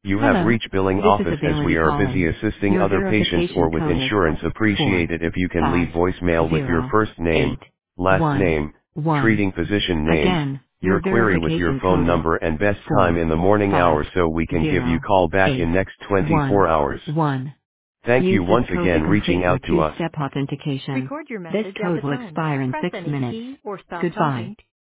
You have Hello, reached billing this is office as we Ability are busy calling. assisting Your other patients or verification with code is insurance. Appreciate it if you can leave voicemail with your first name, last name, 45811. treating physician name, Again, your your query with your verification phone code is number and best time in the morning hours so we can give you call back in next 24 hours. 45811. Thank Use you this once code to again reaching complete your out to us. two-step authentication. Record your This message at the code will tone. expire in Press 6 any minutes. key or stop Goodbye. talking.